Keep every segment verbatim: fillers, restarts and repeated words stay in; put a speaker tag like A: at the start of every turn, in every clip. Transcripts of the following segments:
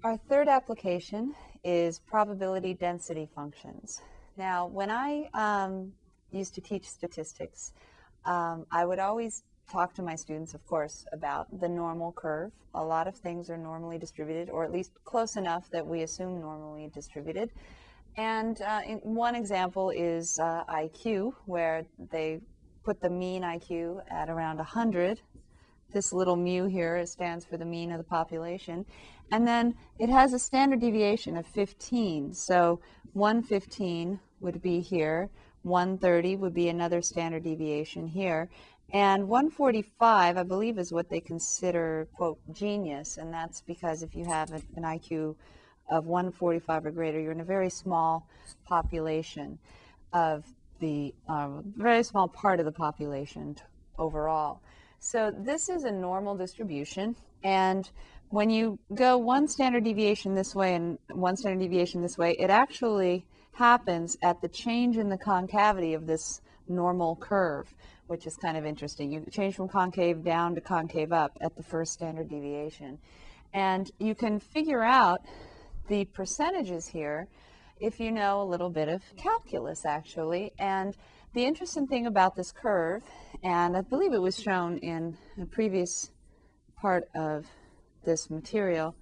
A: Our third application is probability density functions. Now, when I um, used to teach statistics, um, I would always talk to my students, of course, about the normal curve. A lot of things are normally distributed, or at least close enough that we assume normally distributed. And uh, in, one example is uh, I Q, where they put the mean I Q at around one hundred. This little mu here stands for the mean of the population. And then it has a standard deviation of fifteen. So one fifteen would be here. one thirty would be another standard deviation here. And one forty-five, I believe, is what they consider, quote, genius. And that's because if you have an I Q of one forty-five or greater, you're in a very small population of the, um, very small part of the population overall. So this is a normal distribution, and when you go one standard deviation this way and one standard deviation this way, it actually happens at the change in the concavity of this normal curve, which is kind of interesting. You change from concave down to concave up at the first standard deviation. And you can figure out the percentages here if you know a little bit of calculus, actually. And the interesting thing about this curve, and I believe it was shown in a previous part of this material,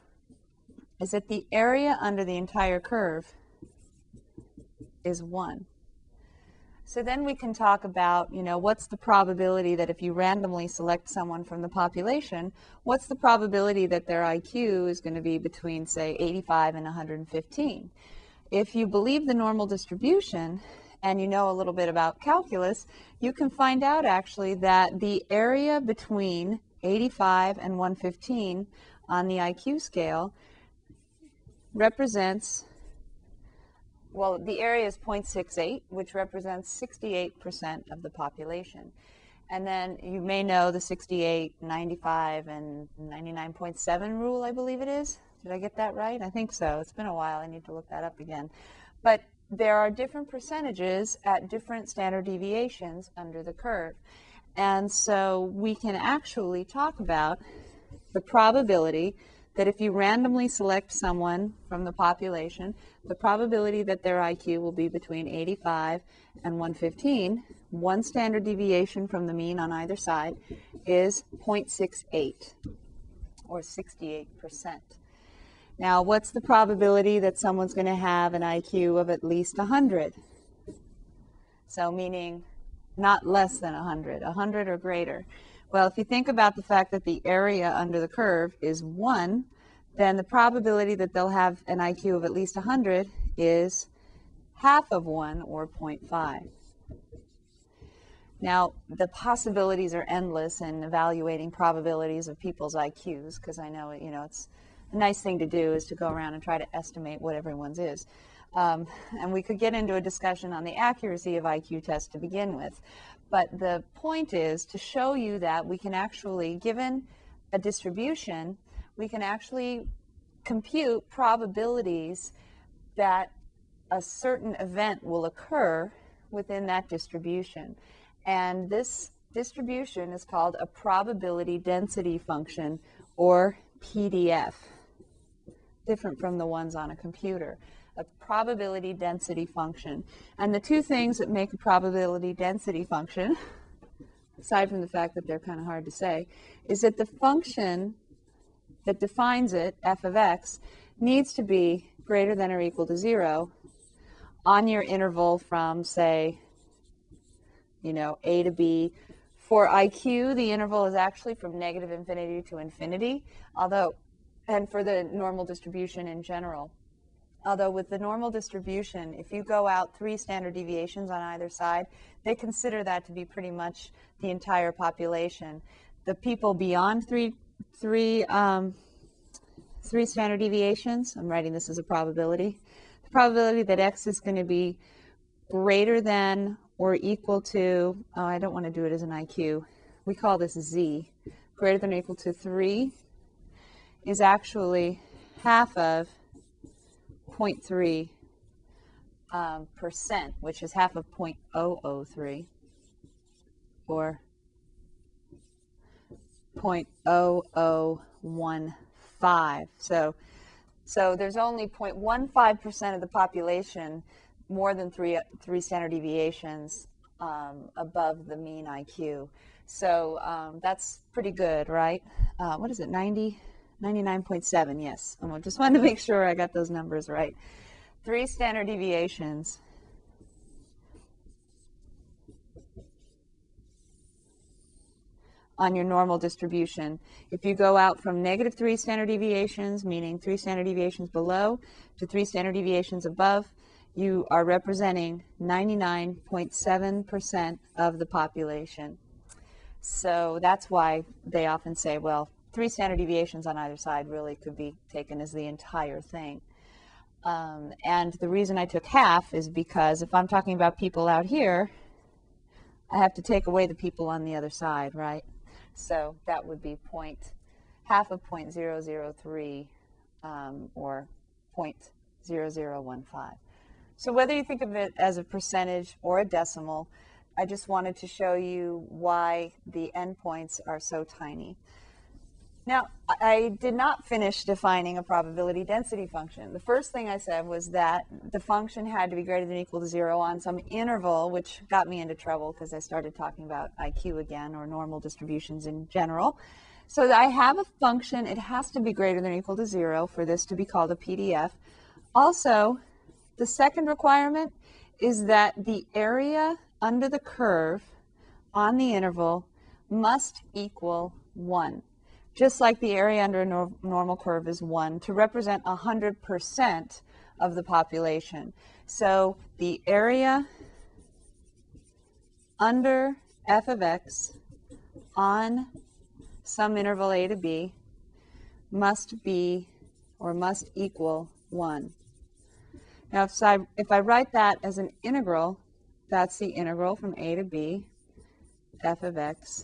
A: is that the area under the entire curve is one. So then we can talk about, you know, what's the probability that if you randomly select someone from the population, what's the probability that their I Q is going to be between, say, eighty-five and one hundred fifteen? If you believe the normal distribution, and you know a little bit about calculus, you can find out actually that the area between eighty-five and one hundred fifteen on the I Q scale represents, well, the area is zero point six eight, which represents sixty-eight percent of the population. And then you may know the sixty-eight, ninety-five, and ninety-nine point seven rule, I believe it is. Did I get that right? I think so. It's been a while. I need to look that up again. But there are different percentages at different standard deviations under the curve. And so we can actually talk about the probability that if you randomly select someone from the population, the probability that their I Q will be between eighty-five and one hundred fifteen, one standard deviation from the mean on either side, is zero point six eight, or sixty-eight percent. Now, what's the probability that someone's going to have an I Q of at least one hundred? So meaning not less than one hundred, one hundred or greater. Well, if you think about the fact that the area under the curve is one, then the probability that they'll have an I Q of at least one hundred is half of one, or zero point five. Now, the possibilities are endless in evaluating probabilities of people's I Qs, because I know, you know, it's a nice thing to do is to go around and try to estimate what everyone's is. Um, and we could get into a discussion on the accuracy of I Q tests to begin with. But the point is to show you that we can actually, given a distribution, we can actually compute probabilities that a certain event will occur within that distribution. And this distribution is called a probability density function, or P D F, different from the ones on a computer. A probability density function. And the two things that make a probability density function, aside from the fact that they're kind of hard to say, is that the function that defines it, f of x, needs to be greater than or equal to zero on your interval from, say, you know, a to b. For I Q, the interval is actually from negative infinity to infinity, although, and for the normal distribution in general. Although with the normal distribution, if you go out three standard deviations on either side, they consider that to be pretty much the entire population. The people beyond three, three, um, three standard deviations, I'm writing this as a probability, the probability that x is going to be greater than or equal to, oh, I don't want to do it as an I Q, we call this z, greater than or equal to three, is actually half of zero point three um, percent, which is half of zero point zero zero three, or zero point zero zero one five. So So there's only zero point one five percent of the population more than three, three standard deviations um, above the mean I Q. So um, that's pretty good, right? Uh, what is it, ninety? ninety-nine point seven, yes. I just wanted to make sure I got those numbers right. Three standard deviations on your normal distribution. If you go out from negative three standard deviations, meaning three standard deviations below, to three standard deviations above, you are representing ninety-nine point seven percent of the population. So that's why they often say, well, three standard deviations on either side really could be taken as the entire thing. Um, and the reason I took half is because if I'm talking about people out here, I have to take away the people on the other side, right? So that would be point, half of zero point zero zero three um, or zero point zero zero one five. So whether you think of it as a percentage or a decimal, I just wanted to show you why the endpoints are so tiny. Now, I did not finish defining a probability density function. The first thing I said was that the function had to be greater than or equal to zero on some interval, which got me into trouble because I started talking about I Q again, or normal distributions in general. So I have a function. It has to be greater than or equal to zero for this to be called a P D F. Also, the second requirement is that the area under the curve on the interval must equal one. Just like the area under a nor normal curve is one, to represent one hundred percent of the population. So the area under f of x on some interval a to b must be or must equal one. Now if I, if I write that as an integral, that's the integral from a to b, f of x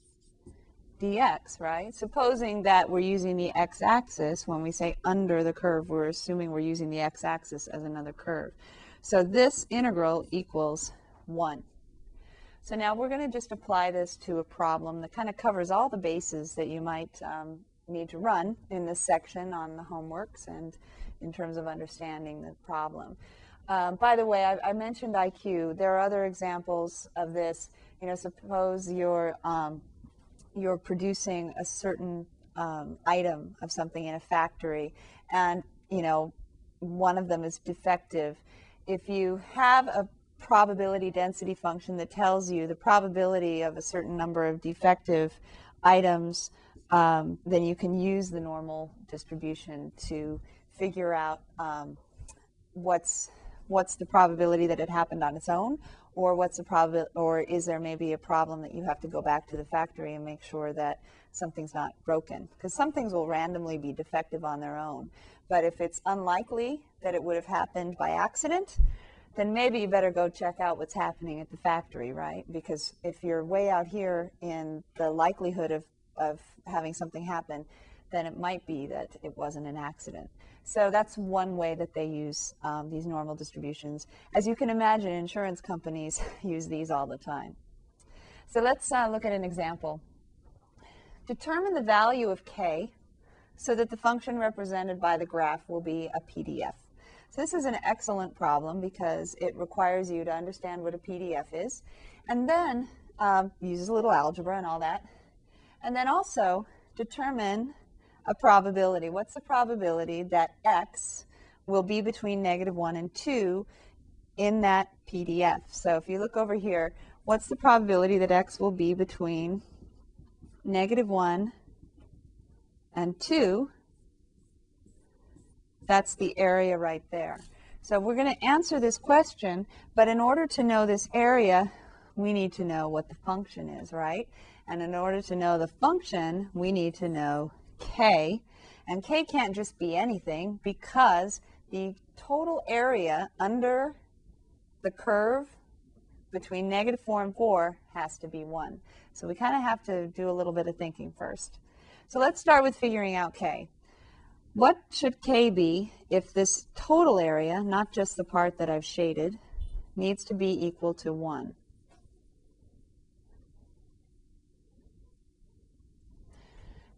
A: dx, right? Supposing that we're using the x-axis, when we say under the curve, we're assuming we're using the x-axis as another curve. So this integral equals one. So now we're going to just apply this to a problem that kind of covers all the bases that you might um, need to run in this section on the homeworks and in terms of understanding the problem. Um, by the way, I, I mentioned I Q. There are other examples of this. You know, suppose you're um, you're producing a certain um, item of something in a factory, and you know one of them is defective. If you have a probability density function that tells you the probability of a certain number of defective items, um, then you can use the normal distribution to figure out um, what's what's the probability that it happened on its own, or what's the probability, or is there maybe a problem that you have to go back to the factory and make sure that something's not broken? Because some things will randomly be defective on their own. But if it's unlikely that it would have happened by accident, then maybe you better go check out what's happening at the factory, right? Because if you're way out here in the likelihood of, of having something happen, then it might be that it wasn't an accident. So that's one way that they use um, these normal distributions. As you can imagine, insurance companies use these all the time. So let's uh, look at an example. Determine the value of k so that the function represented by the graph will be a P D F. So this is an excellent problem because it requires you to understand what a P D F is, and then um, uses a little algebra and all that, and then also determine a probability. What's the probability that x will be between negative one and two in that P D F? So if you look over here, what's the probability that x will be between negative one and two? That's the area right there. So we're going to answer this question, but in order to know this area, we need to know what the function is, right? And in order to know the function, we need to know k. And k can't just be anything because the total area under the curve between negative four and four has to be one. So we kind of have to do a little bit of thinking first. So let's start with figuring out k. What should k be if this total area, not just the part that I've shaded, needs to be equal to one?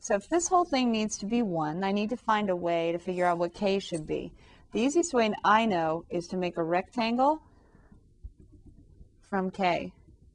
A: So if this whole thing needs to be one, I need to find a way to figure out what k should be. The easiest way I know is to make a rectangle from k.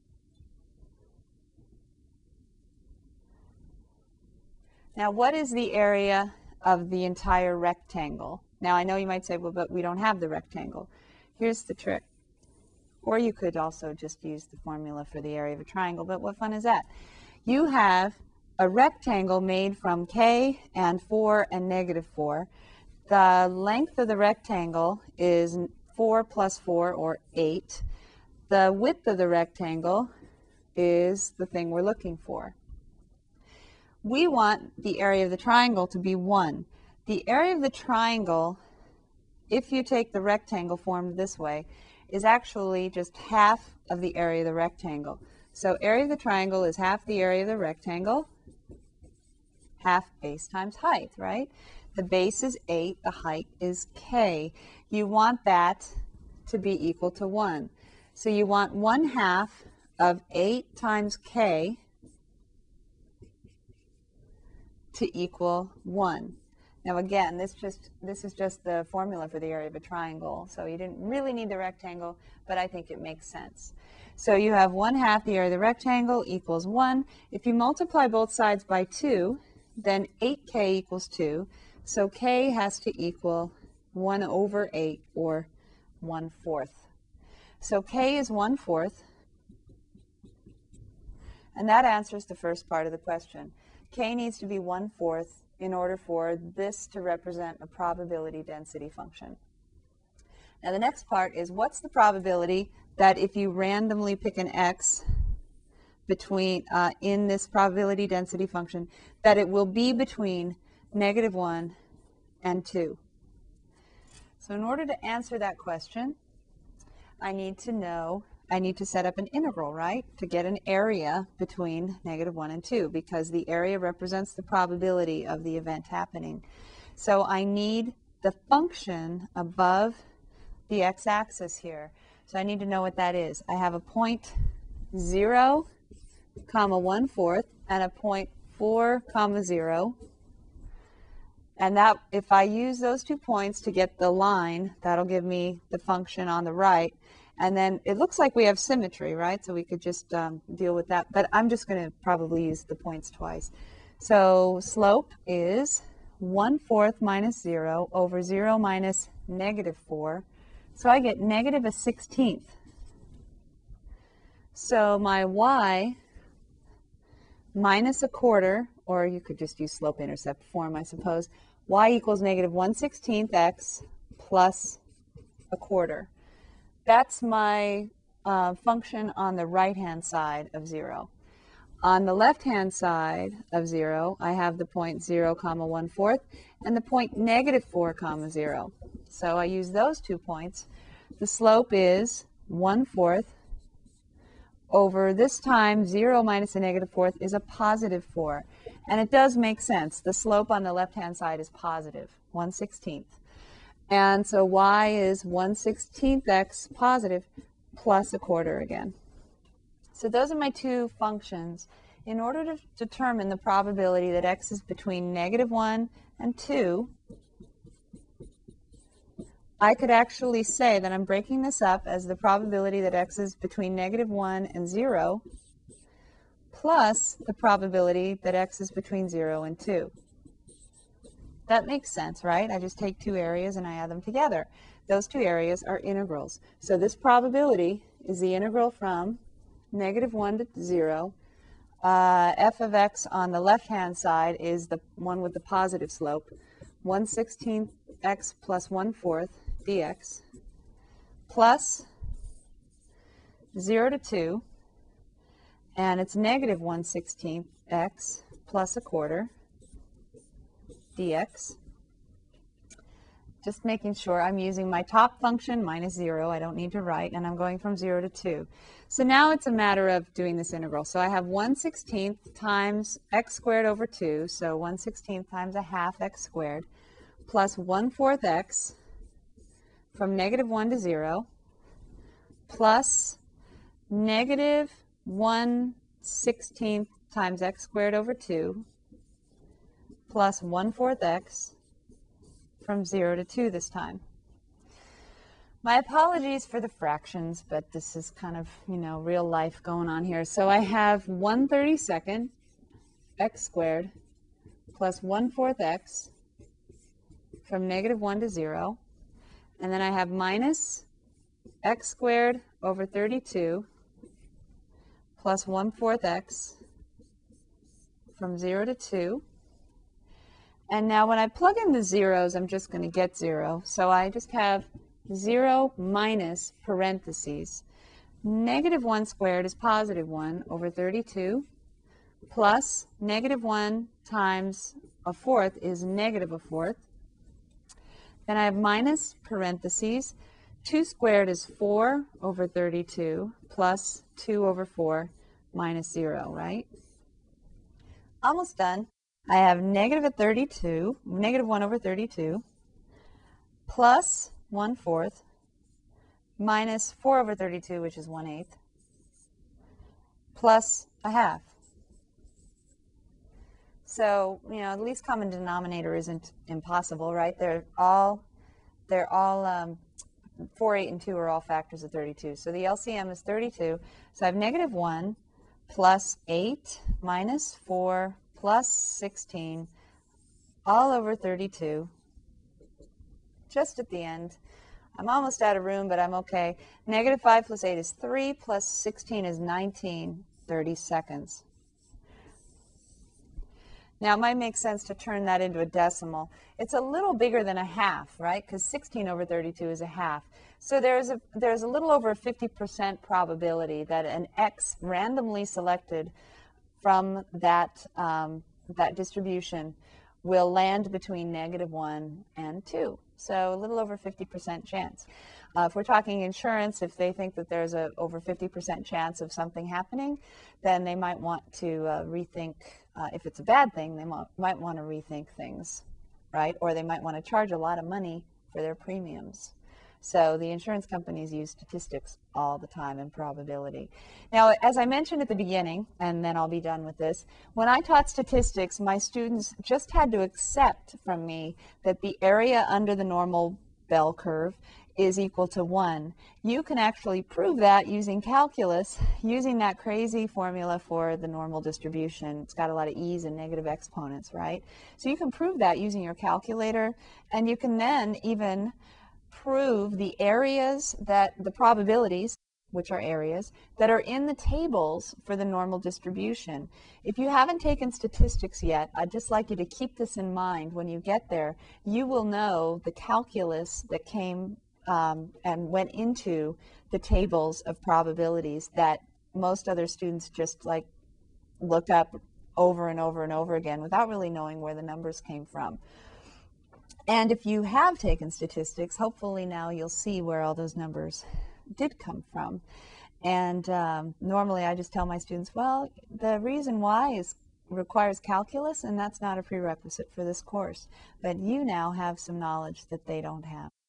A: Now, what is the area of the entire rectangle? Now, I know you might say, well, but we don't have the rectangle. Here's the trick. Or you could also just use the formula for the area of a triangle, but what fun is that? You have a rectangle made from k and four and negative four. The length of the rectangle is four plus four, or eight. The width of the rectangle is the thing we're looking for. We want the area of the triangle to be one. The area of the triangle, if you take the rectangle formed this way, is actually just half of the area of the rectangle. So area of the triangle is half the area of the rectangle, half base times height, right? The base is eight, the height is k. You want that to be equal to one. So you want one half of eight times k to equal one. Now again, this just this is just the formula for the area of a triangle, so you didn't really need the rectangle, but I think it makes sense. So you have one half the area of the rectangle equals one. If you multiply both sides by two, then eight k equals two, so k has to equal one over eight, or one fourth. So k is one fourth, and that answers the first part of the question. K needs to be one fourth in order for this to represent a probability density function. Now the next part is, what's the probability that if you randomly pick an x between uh, in this probability density function, that it will be between negative one and two? So in order to answer that question, I need to know I need to set up an integral, right, to get an area between negative one and two, because the area represents the probability of the event happening. So I need the function above the x-axis here. So I need to know what that is. I have a point zero comma one fourth and a point four comma zero. And that, if I use those two points to get the line, that'll give me the function on the right. And then it looks like we have symmetry, right? So we could just um, deal with that. But I'm just going to probably use the points twice. So slope is one fourth minus zero over zero minus negative four. So I get negative a sixteenth. So my y minus a quarter, or you could just use slope-intercept form, I suppose. Y equals negative one sixteenth x plus a quarter. That's my uh, function on the right-hand side of zero. On the left-hand side of zero, I have the point zero comma one fourth and the point negative four comma zero. So I use those two points. The slope is one fourth over, this time zero minus a negative fourth is a positive four. And it does make sense. The slope on the left-hand side is positive, one sixteenth. And so y is one sixteenth x positive plus a quarter again. So those are my two functions. In order to determine the probability that x is between negative one and two, I could actually say that I'm breaking this up as the probability that x is between negative one and zero plus the probability that x is between zero and two. That makes sense, right? I just take two areas and I add them together. Those two areas are integrals. So this probability is the integral from negative one to zero. Uh, f of x on the left-hand side is the one with the positive slope, one sixteenth x plus one fourth dx, plus zero to two, and it's negative one sixteenth x plus a quarter dx. Just making sure I'm using my top function minus zero. I don't need to write, and I'm going from zero to two. So now it's a matter of doing this integral. So I have one sixteenth times x squared over two, so one sixteenth times a half x squared, plus one fourth x from negative one to zero, plus negative one sixteenth times x squared over two, plus one fourth x from zero to two this time. My apologies for the fractions, but this is kind of, you know, real life going on here. So I have one thirty-second x squared plus one fourth x from negative one to zero. And then I have minus x squared over thirty-two plus one fourth x from zero to two. And now when I plug in the zeros, I'm just going to get zero. So I just have zero minus parentheses. Negative one squared is positive one over thirty-two plus negative one times a fourth is negative a fourth. Then I have minus parentheses. two squared is four over thirty-two plus two over four minus zero, right? Almost done. I have negative at thirty-two, negative one over thirty-two, plus one fourth, minus four over thirty-two, which is one eighth, plus a half. So, you know, the least common denominator isn't impossible, right? They're all, they're all, um, four, eight, and two are all factors of thirty-two. So the L C M is thirty-two. So I have negative one plus eight minus four plus sixteen all over thirty-two. Just at the end. I'm almost out of room, but I'm okay. Negative five plus eight is three, plus sixteen is nineteen, thirty seconds. Now, it might make sense to turn that into a decimal. It's a little bigger than a half, right? Because sixteen over thirty-two is a half. So there's a, there's a little over a fifty percent probability that an x randomly selected from that, um, that distribution will land between negative one and two. So a little over fifty percent chance. Uh, if we're talking insurance, if they think that there's a over fifty percent chance of something happening, then they might want to uh, rethink. Uh, if it's a bad thing, they might, might want to rethink things, right? Or they might want to charge a lot of money for their premiums. So the insurance companies use statistics all the time and probability. Now, as I mentioned at the beginning, and then I'll be done with this, when I taught statistics, my students just had to accept from me that the area under the normal bell curve is equal to one. You can actually prove that using calculus, using that crazy formula for the normal distribution. It's got a lot of e's and negative exponents, right? So you can prove that using your calculator, and you can then even prove the areas that, the probabilities, which are areas, that are in the tables for the normal distribution. If you haven't taken statistics yet, I'd just like you to keep this in mind when you get there. You will know the calculus that came um, and went into the tables of probabilities that most other students just like look up over and over and over again without really knowing where the numbers came from. And if you have taken statistics, hopefully now you'll see where all those numbers did come from. And um, normally I just tell my students, well, the reason why is requires calculus, and that's not a prerequisite for this course. But you now have some knowledge that they don't have.